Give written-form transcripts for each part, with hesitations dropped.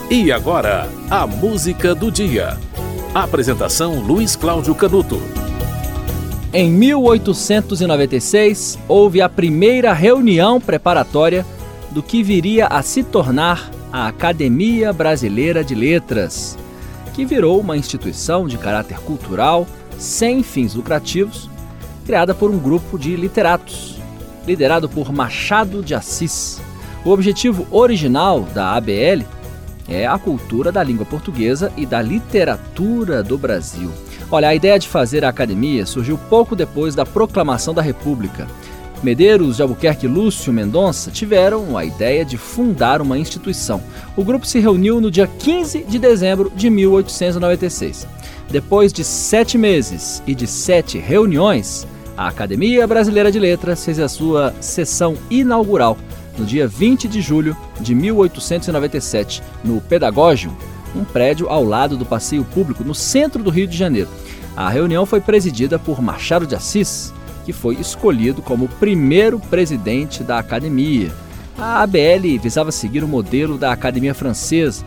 E agora, a música do dia. Apresentação Luiz Cláudio Canuto. Em 1896, houve a primeira reunião preparatória do que viria a se tornar a Academia Brasileira de Letras, que virou uma instituição de caráter cultural, sem fins lucrativos, criada por um grupo de literatos, liderado por Machado de Assis. O objetivo original da ABL é a cultura da língua portuguesa e da literatura do Brasil. Olha, a ideia de fazer a academia surgiu pouco depois da proclamação da República. Medeiros de Albuquerque e Lúcio Mendonça tiveram a ideia de fundar uma instituição. O grupo se reuniu no dia 15 de dezembro de 1896. Depois de 7 meses e de 7 reuniões, a Academia Brasileira de Letras fez a sua sessão inaugural no dia 20 de julho de 1897, no Pedagógio, um prédio ao lado do Passeio Público, no centro do Rio de Janeiro. A reunião foi presidida por Machado de Assis, que foi escolhido como o primeiro presidente da academia. A ABL visava seguir o modelo da Academia Francesa: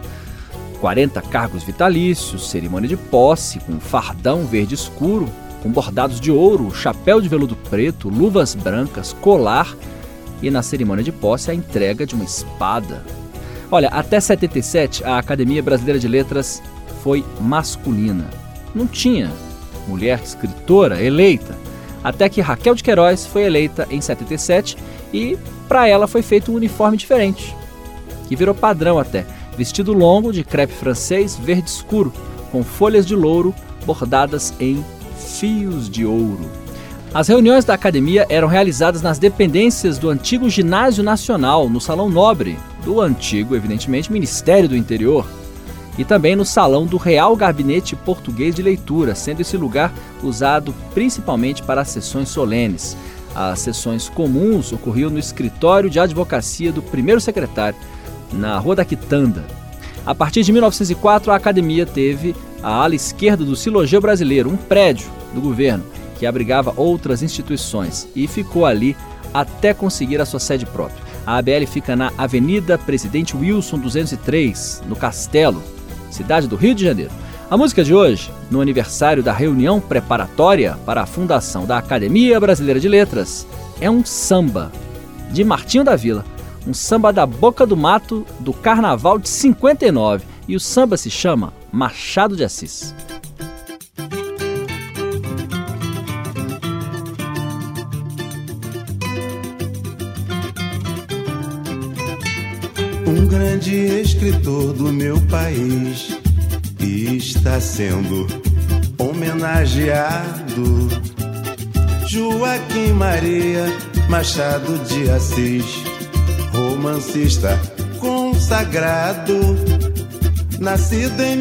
40 cargos vitalícios, cerimônia de posse com fardão verde escuro, com bordados de ouro, chapéu de veludo preto, luvas brancas, colar e, na cerimônia de posse, a entrega de uma espada. Olha, até 77, a Academia Brasileira de Letras foi masculina. Não tinha mulher escritora eleita, até que Raquel de Queiroz foi eleita em 77 e, para ela, foi feito um uniforme diferente, que virou padrão até: vestido longo de crepe francês verde escuro, com folhas de louro bordadas em fios de ouro. As reuniões da academia eram realizadas nas dependências do antigo Ginásio Nacional, no Salão Nobre do antigo, evidentemente, Ministério do Interior, e também no Salão do Real Gabinete Português de Leitura, sendo esse lugar usado principalmente para as sessões solenes. As sessões comuns ocorriam no escritório de advocacia do primeiro secretário, na Rua da Quitanda. A partir de 1904, a academia teve a ala esquerda do Silogeu Brasileiro, um prédio do governo que abrigava outras instituições, e ficou ali até conseguir a sua sede própria. A ABL fica na Avenida Presidente Wilson 203, no Castelo, cidade do Rio de Janeiro. A música de hoje, no aniversário da reunião preparatória para a fundação da Academia Brasileira de Letras, é um samba de Martinho da Vila, um samba da Boca do Mato do Carnaval de 59, e o samba se chama Machado de Assis. Um grande escritor do meu país está sendo homenageado. Joaquim Maria Machado de Assis, romancista consagrado, nascido em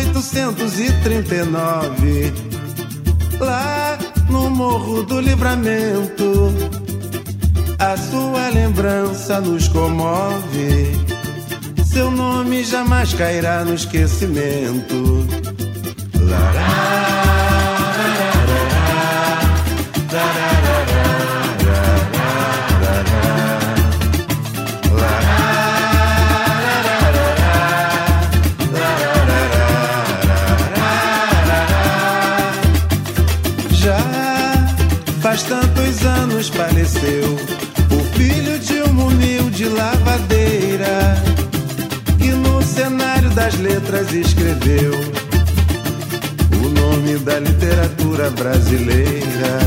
1839, lá no Morro do Livramento. A sua lembrança nos comove, seu nome jamais cairá no esquecimento. Já faz tantos anos faleceu o filho de uma humilde lavadeira, que no cenário das letras escreveu o nome da literatura brasileira.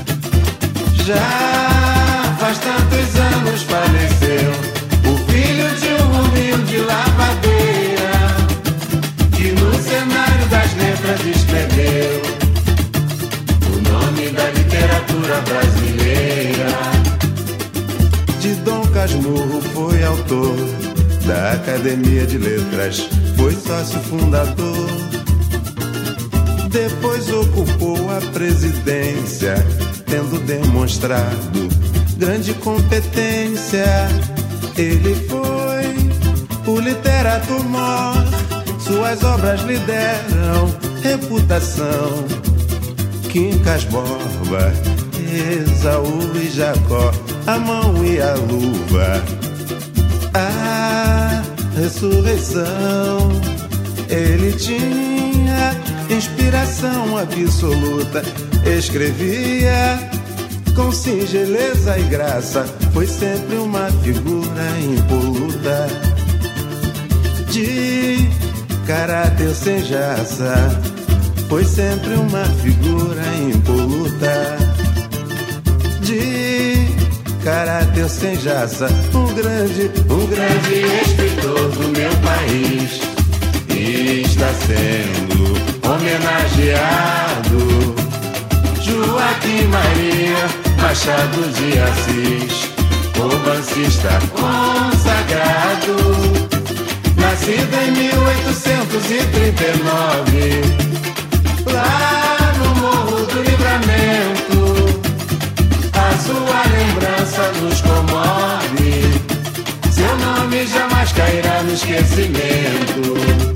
Já faz tantos anos faleceu o filho de uma humilde lavadeira, que no cenário das letras escreveu o nome da literatura brasileira. De Dom Casmurro foi autor da Academia de Letras, foi sócio fundador. Depois ocupou a presidência, tendo demonstrado grande competência. Ele foi o literato mor, suas obras lhe deram reputação. Quincas Borba, Esaú e Jacó, a mão e a luva. Ah, ressurreição. Ele tinha inspiração absoluta, escrevia com singeleza e graça, foi sempre uma figura impoluta, de caráter sem jaça, foi sempre uma figura impoluta, de caráter sem jaça, um grande escritor do meu país está sendo homenageado. Joaquim Maria Machado de Assis, romancista consagrado, nascido em 1839, lá no Morro do Livramento. A sua lembrança nos comove, seu nome jamais cairá no esquecimento.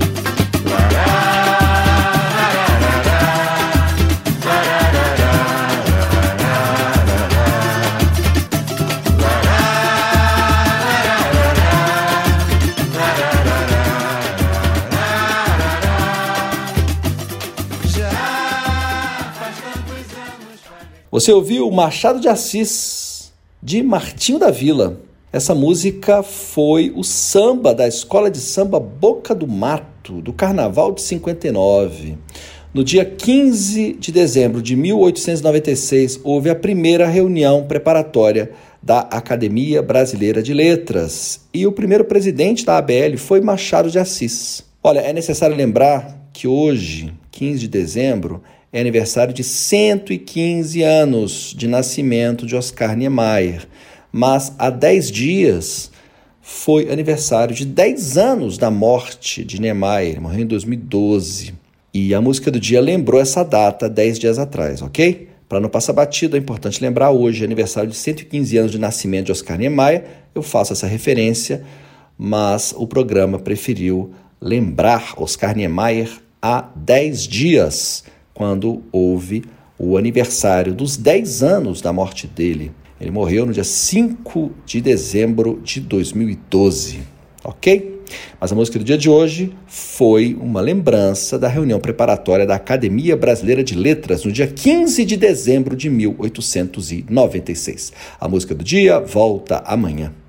Você ouviu Machado de Assis, de Martinho da Vila. Essa música foi o samba da Escola de Samba Boca do Mato, do Carnaval de 59. No dia 15 de dezembro de 1896, houve a primeira reunião preparatória da Academia Brasileira de Letras e o primeiro presidente da ABL foi Machado de Assis. Olha, é necessário lembrar que hoje, 15 de dezembro, é aniversário de 115 anos de nascimento de Oscar Niemeyer, mas há 10 dias foi aniversário de 10 anos da morte de Niemeyer, ele morreu em 2012. E a música do dia lembrou essa data 10 dias atrás, ok? Para não passar batido, é importante lembrar hoje, aniversário de 115 anos de nascimento de Oscar Niemeyer, eu faço essa referência, mas o programa preferiu lembrar Oscar Niemeyer há 10 dias, quando houve o aniversário dos 10 anos da morte dele. Ele morreu no dia 5 de dezembro de 2012, ok? Mas a música do dia de hoje foi uma lembrança da reunião preparatória da Academia Brasileira de Letras no dia 15 de dezembro de 1896. A música do dia volta amanhã.